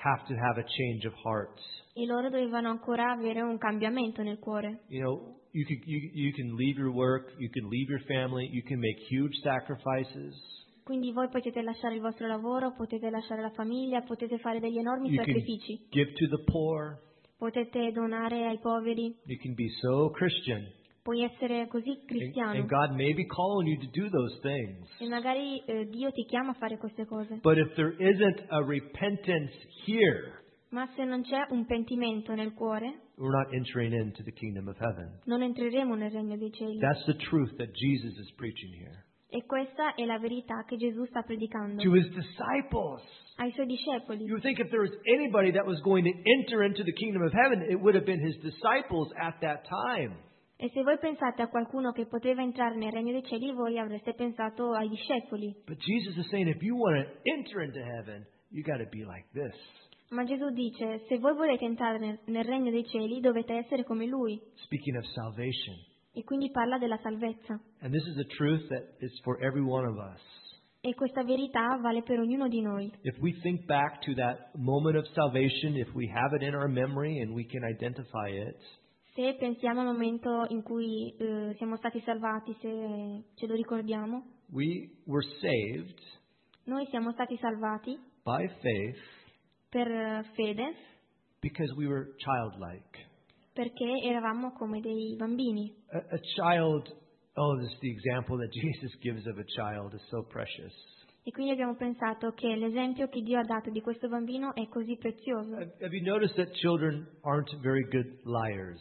have to have a change of heart. E loro dovevano ancora avere un cambiamento nel cuore. You know, you can, you, you can leave your work, you can leave your family, you can make huge sacrifices. Quindi voi potete lasciare il vostro lavoro, potete lasciare la famiglia, potete fare degli enormi You can sacrifici. give to the poor. Potete donare ai poveri. You can be so Christian. Puoi essere così And, cristiano. and God may be calling you to do those things. E magari eh, Dio ti chiama a fare queste cose. But if there isn't a repentance here, Ma se non c'è un pentimento nel cuore, we're not entering into the kingdom of heaven. non entreremo nel regno dei cieli. That's the truth that Jesus is preaching here. E questa è la verità che Gesù sta predicando To his disciples. ai suoi discepoli. You think if there was anybody that was going to enter into the kingdom of heaven, it would have been his disciples at that time. E se voi pensate a qualcuno che poteva entrare nel regno dei cieli, voi avreste pensato ai discepoli. But Jesus is saying if you want to enter into heaven, you got to be like this. Ma Gesù dice, se voi volete entrare nel, nel regno dei cieli, dovete essere come Lui. Speaking of salvation. E quindi parla della salvezza. And this is a truth that is for every one of us. E questa verità vale per ognuno di noi. If we think back to that moment of salvation, if we have it in our memory and we can identify it, Se pensiamo al momento in cui eh, siamo stati salvati, se ce lo ricordiamo, we were saved noi siamo stati salvati by faith per eh, fede, because we were childlike. perché eravamo come dei bambini. A, a child, oh, this is the example that Jesus gives of a child is so precious. E quindi abbiamo pensato che l'esempio che Dio ha dato di questo bambino è così prezioso. Have have you noticed that children aren't very good liars?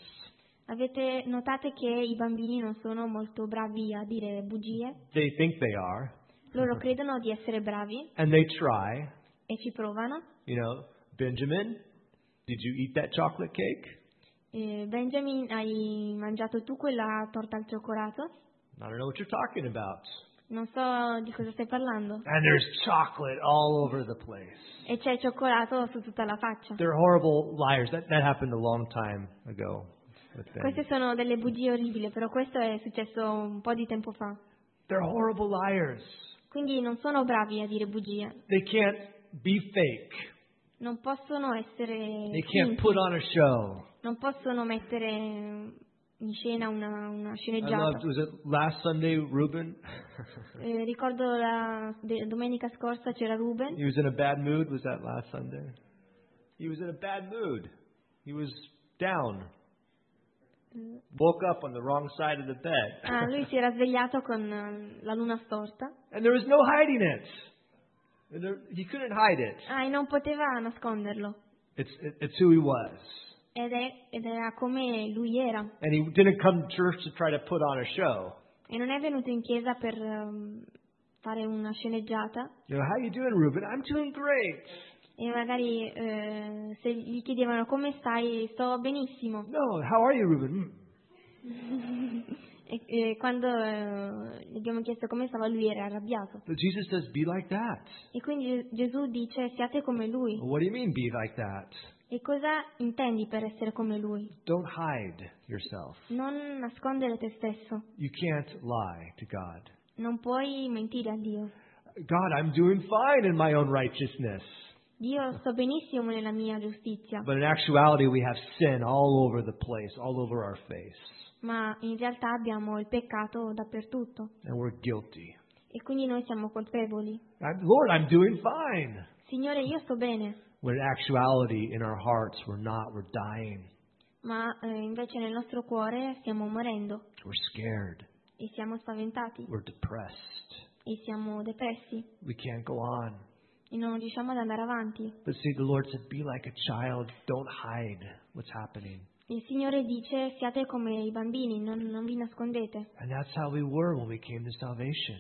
Avete notato che i bambini non sono molto bravi a dire bugie? They think they are, Loro credono di essere bravi and they try. e ci provano. You know, Benjamin, did you eat that chocolate cake? Eh, Benjamin, hai mangiato tu quella torta al cioccolato? I don't know what you're talking about. Non so di cosa stai parlando. And there's chocolate all over the place. E c'è cioccolato su tutta la faccia. They're horrible liars. That that happened a long time ago with them. Queste sono delle bugie orribili, però questo è successo un po' di tempo fa. They're horrible liars. Quindi non sono bravi a dire bugie. They can't be fake. Non possono essere They can't finti. put on a show. Non possono mettere in scena una, una I loved, sceneggiata. was it last Sunday, Ruben? Eh, ricordo la de- domenica scorsa c'era Ruben. He was in a bad mood. Was that last Sunday? He was in a bad mood. He was down. Woke up on the wrong side of the bed. Ah, lui si era svegliato con eh, la luna storta. And there was no hiding it. And there, he couldn't hide it. Ah, e non poteva nasconderlo. It's, it, it's who he was. Ed, è, ed era come lui era. And he didn't come to church to try to put on a show. E non è venuto in chiesa per ehm, fare una sceneggiata. You know, how you doing, Ruben? I'm doing great. E magari eh, se gli chiedevano come stai, sto benissimo. No, how are you, Ruben? "Mm." E, e quando eh, gli abbiamo chiesto come stava, lui era arrabbiato. But Jesus says, be like that. E quindi Gesù dice siate come lui. Well, what do you mean, be like that? E cosa intendi per essere come lui? Don't hide yourself. Non nascondere te stesso. You can't lie to God. Non puoi mentire a Dio. God, I'm doing fine in my own righteousness. Dio, sto benissimo nella mia giustizia. But in actuality, we have sin all over the place, all over our face. Ma in realtà abbiamo il peccato dappertutto. And we're guilty. E quindi noi siamo colpevoli. I'm, Lord, I'm doing fine. Signore, io sto bene. When in actuality, in our hearts, we're not. We're dying. Ma eh, invece nel nostro cuore stiamo morendo. We're scared. E siamo spaventati. We're depressed. E siamo depressi. We can't go on. E non riusciamo ad andare avanti. But see, the Lord said, be like a child. Don't hide what's happening. Il Signore dice siate come i bambini, non, non vi nascondete. And that's how we were when we came to salvation.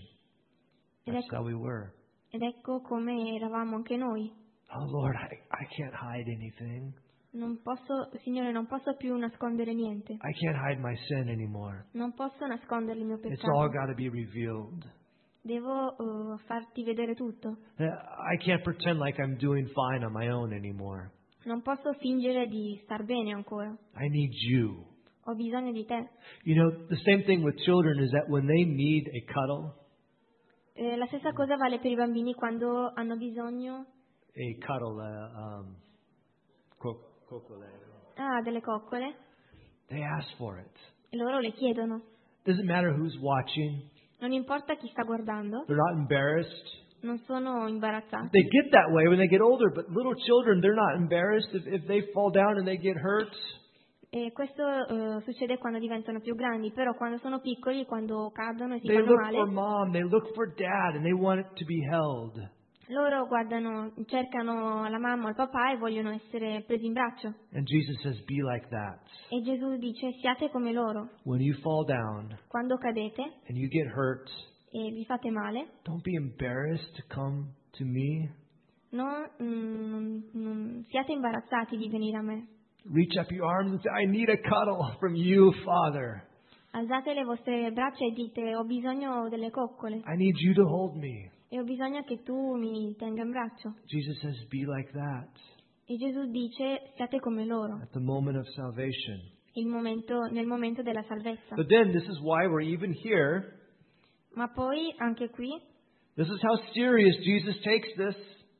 Ed That's ecco, how we were. ed ecco come eravamo anche noi. Oh, Lord, I, I can't hide anything. Non posso, Signore, non posso più nascondere niente. I can't hide my sin anymore. Non posso nascondere il mio It's all peccato. got to be revealed. Devo uh, farti vedere tutto. Uh, I can't pretend like I'm doing fine on my own anymore. Non posso fingere di star bene ancora. I need you. Ho bisogno di te. You know, the same thing with children is that when they need a cuddle, Eh, la stessa cosa vale per i bambini quando hanno bisogno a cuddle, uh, um, Co- coccole. Ah, delle coccole. They ask for it. E loro le chiedono. Doesn't matter who's watching. Non importa chi sta guardando, They're not embarrassed. non sono imbarazzati. They get that way when they get older, but little children, they're not embarrassed if, if they fall down and they get hurt. E questo eh, succede quando diventano più grandi, però quando sono piccoli, quando cadono e si They fanno look for male, mom, they look for dad, and they want it to be held. loro guardano, cercano la mamma o il papà e vogliono essere presi in braccio. And Jesus says, be like that. E Gesù dice, siate come loro. When you fall down Quando cadete and you get hurt, e vi fate male, don't be embarrassed to come to me. non, mm, non siate imbarazzati di venire a me. Reach up your arms and say, I need a cuddle from you, Father. Alzate le vostre braccia e dite, ho bisogno delle coccole I need you to hold me. e ho bisogno che tu mi tenga in braccio. Jesus says, be like that E Gesù dice, siate come loro, at the moment of salvation. il momento, nel momento della salvezza. But then this is why we're even here. Ma poi, anche qui, This is how serious Jesus takes this.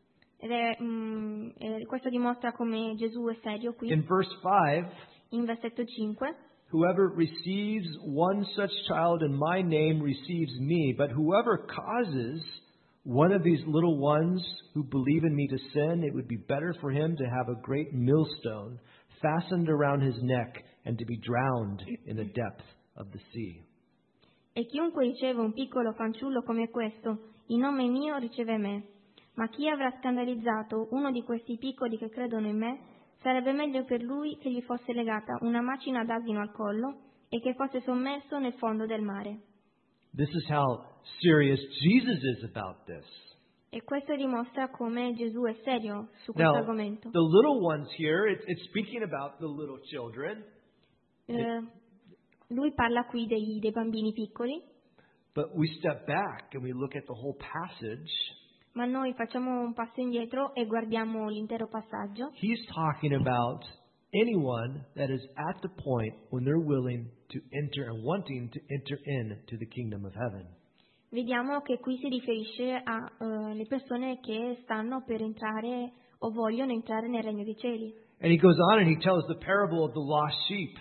ed è, mm, eh, questo dimostra come Gesù è serio qui, In verse five, in versetto cinque, whoever receives one such child in my name receives me, but whoever causes one of these little ones who believe in me to sin, it would be better for him to have a great millstone fastened around his neck and to be drowned in the depth of the sea. e chiunque riceve un piccolo fanciullo come questo, in nome mio riceve me. Ma chi avrà scandalizzato uno di questi piccoli che credono in me, sarebbe meglio per lui che gli fosse legata una macina d'asino al collo e che fosse sommerso nel fondo del mare. This is how serious Jesus is about this. E questo dimostra come Gesù è serio su questo Now, argomento. the little ones here, it's, it's speaking about the little children, Eh, lui parla qui dei, dei bambini piccoli, but we step back and we look at the whole passage. ma noi facciamo un passo indietro e guardiamo l'intero passaggio. He's talking about anyone that is at the point when they're willing to enter and wanting to enter into the kingdom of heaven. Vediamo che qui si riferisce alle persone che stanno per entrare o vogliono entrare nel regno dei cieli. And he goes on and he tells the parable of the lost sheep.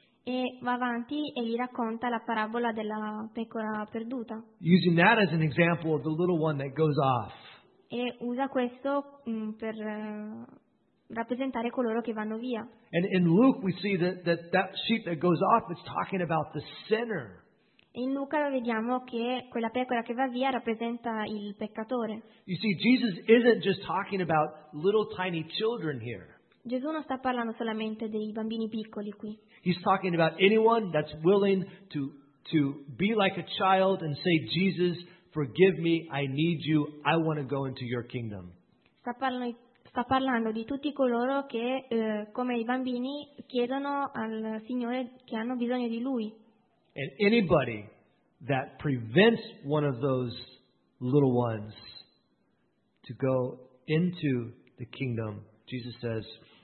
E va avanti e gli racconta la parabola della pecora perduta. Using that as an example of the little one that goes off. E usa questo mh, per eh, rappresentare coloro che vanno via. And in Luke we see that that, that sheep that goes off is talking about the sinner. E in Luca vediamo che quella pecora che va via rappresenta il peccatore. You see, Jesus isn't just talking about little tiny children here. Gesù non sta parlando solamente dei bambini piccoli qui. He's talking about anyone that's willing to, to be like a child and say, Jesus, forgive me, I need you, I want to go into your kingdom. Sta parlando, sta parlando di tutti coloro che, eh, come i bambini, chiedono al Signore che hanno bisogno di Lui. And anybody that prevents one of those little ones to go into the kingdom, Jesus says,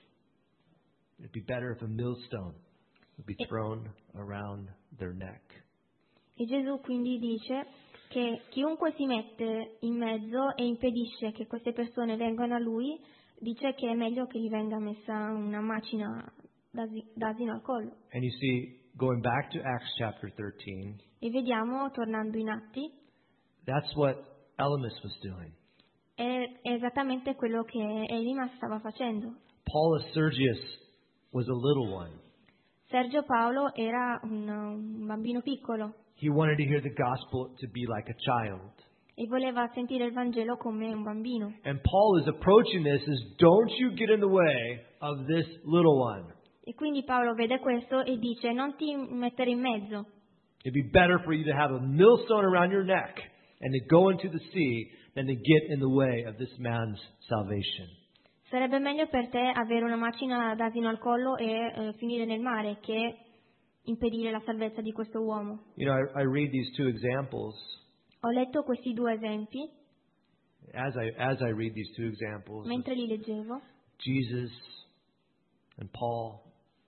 it'd be better if a millstone would be thrown around their neck. E Gesù quindi dice che chiunque si mette in mezzo e impedisce che queste persone vengano a Lui, dice che è meglio che gli venga messa una macina d'asi- d'asino al collo. And you see, going back to Acts chapter thirteen, E vediamo, tornando in Atti, that's what Elymas was doing. è è esattamente quello che Elimas stava facendo. Paulus Sergius was a little one. Sergio Paolo era un, un bambino piccolo He wanted to hear the gospel to be like a child. e voleva sentire il Vangelo come un bambino. And Paul is approaching this as, don't you get in the way of this little one. E quindi Paolo vede questo e dice: non ti mettere in mezzo. It'd be better for you to have a millstone around your neck and to go into the sea than to get in the way of this man's salvation. Sarebbe meglio per te avere una macina d'asino al collo e eh, finire nel mare che impedire la salvezza di questo uomo. You know, I, I read these two examples. Ho letto questi due esempi As I, as I read these two examples, mentre li leggevo, Jesus and Paul,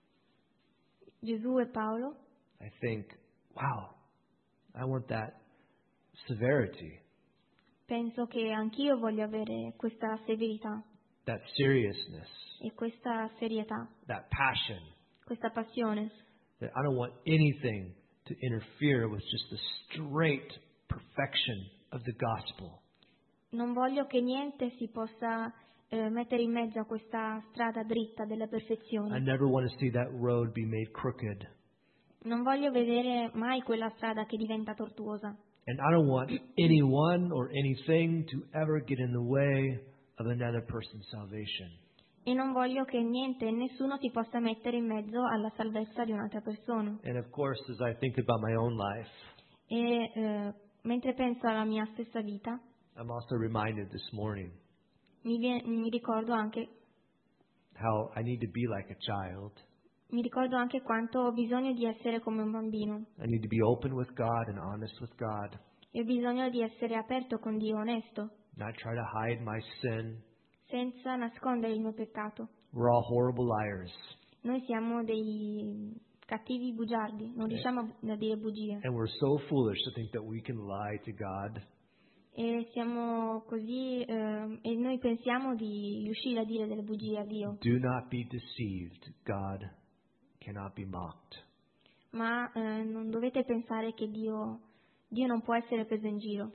Gesù e Paolo. I think, wow, I want that severity. Penso che anch'io voglio avere questa severità. that seriousness, e questa serietà, that passion, questa passione. that I don't want anything to interfere with just the straight perfection of the gospel. Non voglio che niente si possa eh, mettere in mezzo a questa strada dritta della I perfezione. never want to see that road be made crooked. Non voglio vedere mai quella strada che diventa tortuosa. And I don't want anyone or anything to ever get in the way of another person's salvation. E non voglio che niente e nessuno si possa mettere in mezzo alla salvezza di un'altra persona. And of course, as I think about my own life, E eh, mentre penso alla mia stessa vita, I'm also reminded this morning mi, vie- mi ricordo anche how I need to be like a child. mi ricordo anche quanto ho bisogno di essere come un bambino. I need to be open with God and honest with God, E ho bisogno di essere aperto con Dio, onesto, not try to hide my sin. senza nascondere il mio peccato. We're all horrible liars, Noi siamo dei cattivi bugiardi, non riusciamo a dire bugie. and we're so foolish to think that we can lie to God. E siamo così, eh, e noi pensiamo di riuscire a dire delle bugie a Dio. Do not be deceived. God cannot be mocked. Ma eh, non dovete pensare che Dio, Dio non può essere preso in giro.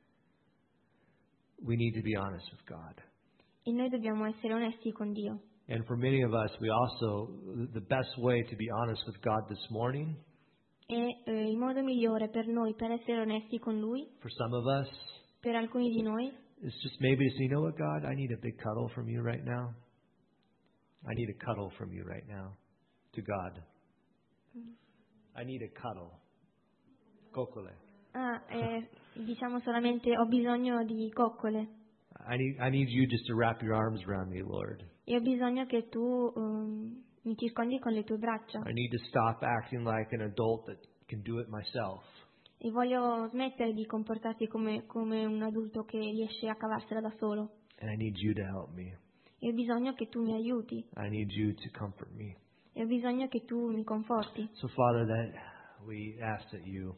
We need to be honest with God. E noi dobbiamo essere onesti con Dio. And for many of us, we also, the best way to be honest with God this morning, E eh, il modo migliore per noi, per essere onesti con Lui, for some of us, per alcuni di noi, is just maybe to say, you know what, God, I need a big cuddle from you right now. I need a cuddle from you right now. To God. I need a cuddle. Coccole. ah, eh, diciamo solamente ho bisogno di coccole. I need, I need you just to wrap your arms around me, Lord. E ho bisogno che tu um, mi circondi con le tue braccia. I need to stop acting like an adult that can do it myself. E voglio smettere di comportarti come, come un adulto che riesce a cavarsela da solo. And I need you to help me. E ho bisogno che tu mi aiuti. I need you to comfort me. E ho bisogno che tu mi conforti. So, Father, that we ask that you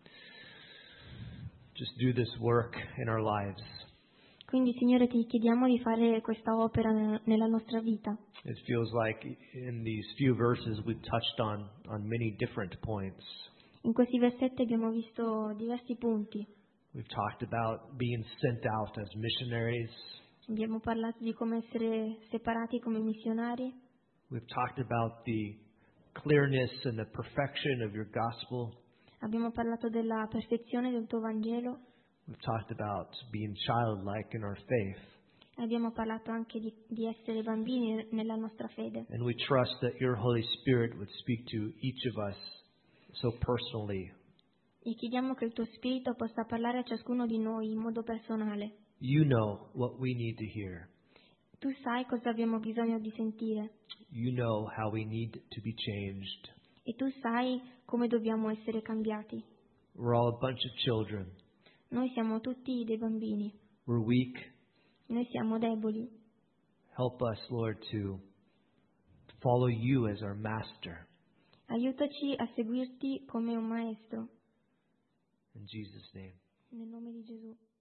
just do this work in our lives. Quindi, Signore, ti chiediamo di fare questa opera ne- nella nostra vita. It feels like in these few verses we've touched on, on many different points. In questi versetti abbiamo visto diversi punti. We've talked about being sent out as missionaries. Abbiamo parlato di come essere separati come missionari. We've talked about the clearness and the perfection of your gospel. Abbiamo parlato della perfezione del tuo Vangelo. We've talked about being childlike in our faith. Abbiamo parlato anche di, di essere bambini nella nostra fede. And we trust that your Holy Spirit would speak to each of us so personally. E chiediamo che il tuo Spirito possa parlare a ciascuno di noi in modo personale. You know what we need to hear. Tu sai cosa abbiamo bisogno di sentire. You know how we need to be changed. E tu sai come dobbiamo essere cambiati. We're all a bunch of children. Noi siamo tutti dei bambini. We're weak. Noi siamo deboli. Help us, Lord, to follow you as our master. Aiutaci a seguirti come un maestro. In Jesus' name. Nel nome di Gesù.